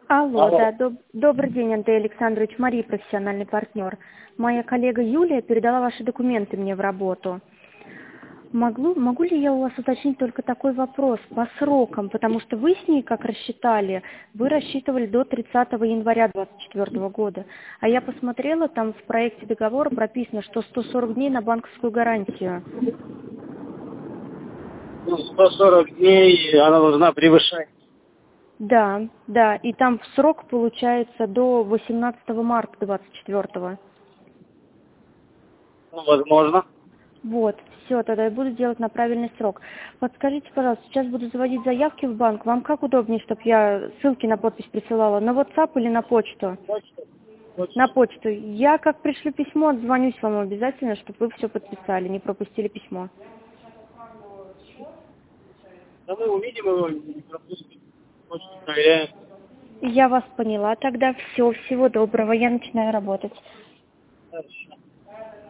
Алло, Алло. да, добрый день, Андрей Александрович, Мария, профессиональный партнер. Моя коллега Юлия передала ваши документы мне в работу. Могу ли я у вас уточнить только такой вопрос по срокам, потому что вы с ней, как рассчитали, вы рассчитывали до 30 января 2024 года, а я посмотрела, там в проекте договора прописано, что 140 дней на банковскую гарантию. Ну, 140 дней она должна превышать. Да, и там срок получается до 18 марта 2024. Ну, возможно. Вот, все, тогда я буду делать на правильный срок. Подскажите, пожалуйста, сейчас буду заводить заявки в банк. Вам как удобнее, чтобы я ссылки на подпись присылала? На WhatsApp или на почту? Почта. На Почта. почту. Я как пришлю письмо, отзвонюсь вам обязательно, чтобы вы все подписали, не пропустили письмо. Да мы увидим его, не пропустим. Почту проверяем. Я вас поняла. Тогда все, всего доброго. Я начинаю работать. Хорошо.